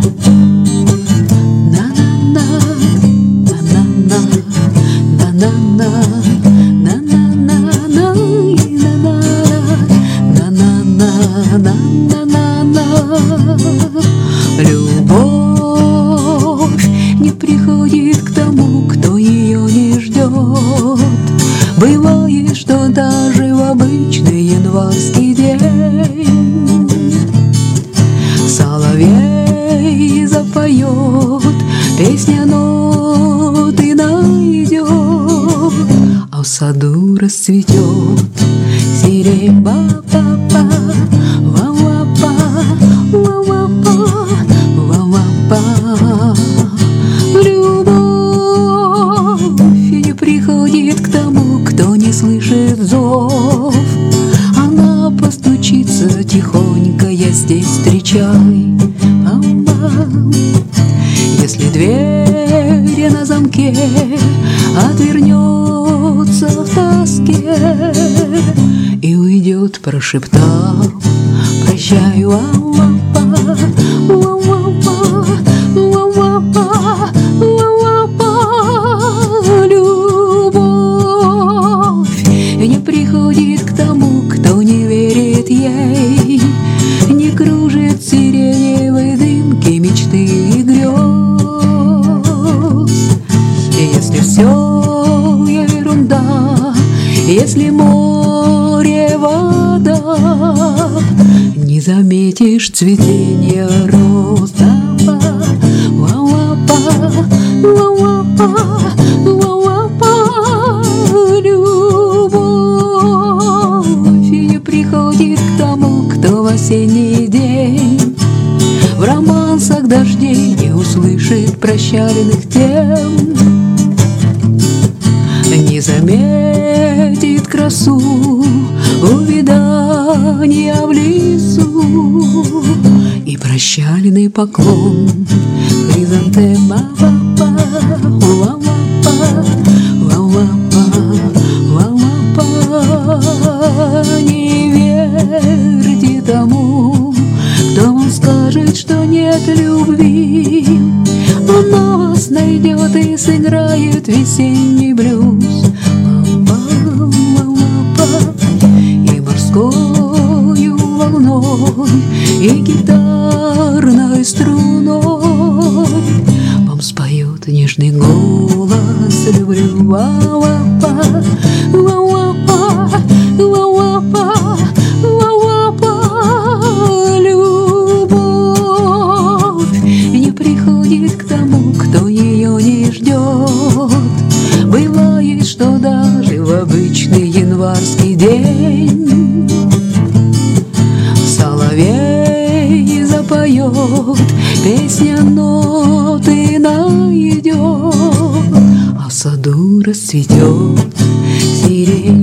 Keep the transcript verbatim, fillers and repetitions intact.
Любовь не приходит к тому, кто ее не ждет. Бывает, что даже в обычный январский день соловей запоет, песня ноты найдет, а в саду расцветет сирень. Ба-ба-ба, ва-ва-ба, ва-ва-ба, ва-ва-ба. Любовь не приходит к тому, кто не слышит зов. Она постучится тихонько, я здесь, встречай. Если дверь на замке отвернется в тоске и уйдет, прошептав прощай, ла-ла-па, ла-ла-па, ла-ла-па, ла-ла-па. Любовь не приходит к тому, кто не верит ей, не кружит сиреневой дымки мечты и грез. И если все ерунда, если море вода, не заметишь цветения роз. Ла-ла-па, ла-ла-па, ла-ла-па. Любовь не приходит к тому, кто в осенний день в романсах дождей не услышит прощальных тем, не заметит красу увядания в лесу и прощальный поклон хризантем. Ла-ла-па, ла-ла-па, ла-ла-па, ла-ла-па. Не верьте тому, кто вам скажет, что нет любви. Она вас найдет и сыграет весенний блюз. И морскою волной, и гитарной струной вам споет нежный голос люблю. Ла-ла-па, ла-ла-па, ла-ла-па, ла-ла-па. Любовь не приходит к тому, кто ее не ждет. Бывает, что даже в обычный январский день соловей запоет, песня ноты найдет, а в саду расцветет сирень.